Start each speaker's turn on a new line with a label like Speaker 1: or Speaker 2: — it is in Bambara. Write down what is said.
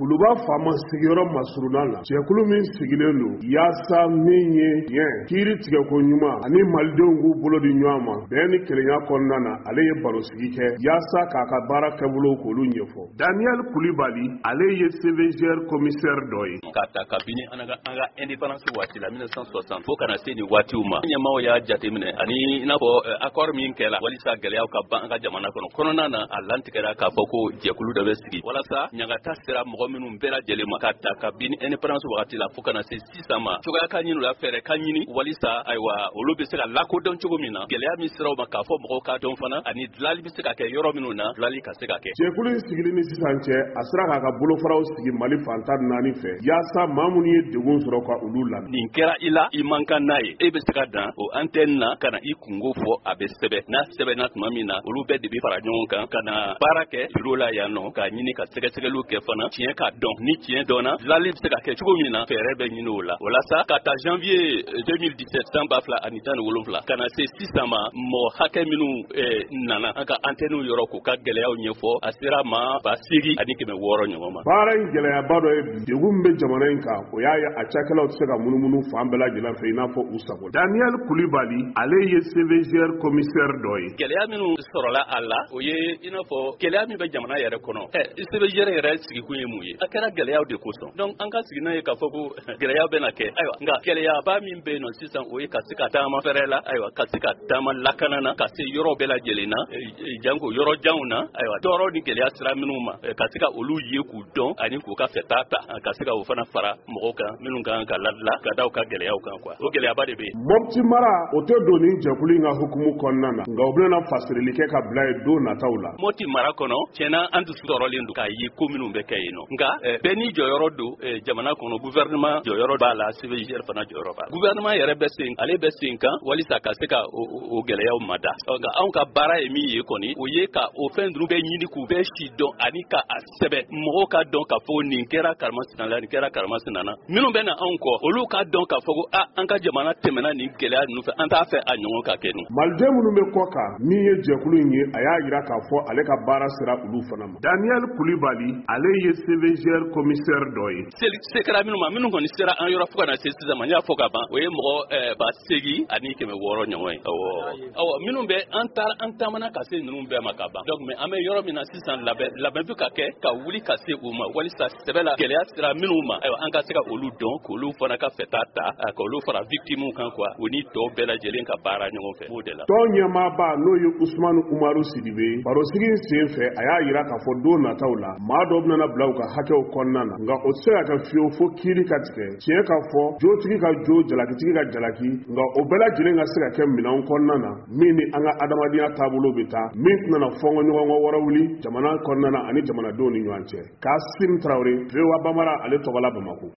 Speaker 1: Kuluba faama sigiyɔrɔ masuruna la cɛkulu min sigilen don yaasa min ye tiɲɛ kiiri tigɛko ɲuman ani malidenw k'u bolo di ɲɔgɔn ma bɛn ni kelenya kɔnɔna na ale ye baro sigi kɛ yaasa k'a ka baara kɛbolo k'olu ɲɛfɔ. Daniel Kulibali ale ye CVGR commissaire dɔ ye.
Speaker 2: K'a ta kabini an ka indépendance waati la 1960 fo kana se ni waatiw ma ɲɛmaaw y'a jateminɛ ani i n'a fɔ accord min kɛla walisa gɛlɛyaw ka ban an ka jamana kɔnɔ kɔnɔna na a lantigɛra k'a fɔ ko jɛkulu dɔ bɛ sigi walasa ɲagata sera mɔgɔ minnu bɛɛ lajɛlen ma k'a ta kabini indépendance waati la fo kana se sisan ma cogoya ka ɲini la fɛɛrɛ ka ɲini walisa ayiwa olu bɛ se ka lakodɔn cogo min na gɛlɛya min siraw ma k'a fɔ mɔgɔw ka dɔn fana ani dilali bɛ se ka kɛ yɔrɔ minnu na dilali ka se ka kɛ.
Speaker 1: Jɛkulu in sigili ni sisan cɛ a sera k'a ka bolofaraw sigi Mali fantan 4 fɛ yaasa maa minnu ye degun sɔrɔ ka olu lamɛn.
Speaker 2: Nin kɛra i la i man kan n'a ye e bɛ se ka dan o antenne na ka na i kungo fɔ a bɛ sɛbɛn n'a sɛbɛnna tuma min na olu bɛɛ de bɛ fara ɲɔgɔn kan ka na baara kɛ bureau la yan nɔ k'a ɲini ka sɛgɛsɛgɛliw kɛ fana tiɲɛ ka dɔn ni tiɲɛ dɔnna dilali bɛ se ka kɛ cogo min na fɛɛrɛ bɛ ɲini o la walasa ka ta janvier 2017 san 2017 ka na se sisan ma mɔgɔ hakɛ minnu nana an ka antenne yɔrɔ k'u ka gɛlɛyaw ɲɛfɔ a sera ma 800 ani 600 ɲɔgɔn ma.
Speaker 1: Baara in gɛlɛyaba dɔ ye bi degun bɛ jamana in kan o y'a ye a cakɛlaw tɛ se ka munumunu fan bɛɛ lajɛlen fɛ i n'a fɔ u sago. Daniel Kulibali ale ye CVGR commissaire dɔ ye.
Speaker 2: Gɛlɛya minnu sɔrɔla a la o ye i n'a fɔ gɛlɛya min bɛ jamana yɛrɛ kɔnɔ CVGR yɛrɛ sigikun ye mun ye a kɛra gɛlɛyaw de kosɔn donc an ka sigi n'a ye k'a fɔ ko gɛlɛyaw bɛna kɛ ayiwa nka gɛlɛyaba min bɛ yen nɔ sisan o ye ka se ka taama fɛrɛ la ayiwa ka se ka taama lakana na ka se yɔrɔ bɛɛ lajɛlen na janko yɔrɔ janw na ayiwa tɔɔrɔ ni gɛlɛya sira minnu ma ka se ka olu ye k'u dɔn ani k'u ka fɛta ta ka se ka o fana fara mɔgɔw kan minnu kan ka ladila ka da u ka gɛlɛyaw kan quoi o gɛlɛyaba de bɛ yen.
Speaker 1: Mopti mara o tɛ don nin jɛkulu in ka hukumu kɔnɔna na nka u bɛna fasirili kɛ ka bila ye don nataw la.
Speaker 2: Mopti mara kɔnɔ tiɲɛna an dusu tɔɔrɔlen don k'a ye ko minnu bɛ kɛ yen nɔ nka bɛɛ n'i jɔyɔrɔ don jamana kɔnɔ gouvernement jɔyɔrɔ b'a la CVGR fana jɔyɔrɔ b'a la gouvernement yɛrɛ bɛ sen ale bɛ sen kan walisa ka se ka o gɛlɛyaw mada nka anw ka baara ye min ye kɔni o ye ka o fɛn ninnu bɛɛ ɲini k'u bɛɛ si dɔn ani ka a sɛbɛn mɔgɔw ka dɔn k'a fɔ nin kɛra karimasina la nin kɛra karimasina na minnu bɛ na anw kɔ olu ka dɔn k'a fɔ ko an ka jamana tɛmɛna nin gɛlɛya ninnu fɛ an t'a fɛ a ɲɔgɔn ka kɛ nin.
Speaker 1: Maliden minnu bɛ kɔ kan min ye jɛkulu in ye a y'a jira k'a fɔ ale ka baara sera olu fana ma. Daniel Kulibali ale ye CVGR commissaire dɔ ye.
Speaker 2: Se kɛra minnu ma minnu kɔni sera an yɔrɔ fo ka na se sisan ma n y'a fɔ ka ban o ye mɔgɔ 800 ani 600 ɲɔgɔn ye awɔ minnu bɛ an taamana ka se ninnu bɛɛ ma ka ban donc mais an bɛ yɔrɔ min na sisan labɛn bɛ ka kɛ ka wuli ka se u ma walisa sɛbɛ la gɛlɛya sera minnu ma ayiwa an ka se ka olu dɔn k'olu fana ka fɛta ta k'olu fara victimes kan quoi o ni tɔw bɛɛ lajɛlen ka baara ɲɔgɔn fɛ o de la.
Speaker 1: Tɔn ɲɛmaaba n'o ye Usmanu Umaru Sidibe barosigi in sen fɛ a y'a jira k'a fɔ don nataw la maa dɔw bɛna bila u ka hakɛw kɔnɔna na nka o tɛ se ka kɛ fiyewu fo kiiri ka tigɛ tiɲɛ ka fɔ jotigi ka jo jalakitigi ka jalaki nka o bɛɛ lajɛlen ka se ka kɛ minɛnw kɔnɔna na min ni an ka adamadenya taabolo bɛ taa min tɛna fɔnkɔ ɲɔgɔnkɔ wɛrɛ wuli jamana kɔnɔna na ani jamanadenw ni ɲɔgɔn cɛ. Kasim Traoré, VOA Bambara ale tɔgɔ la Bamako.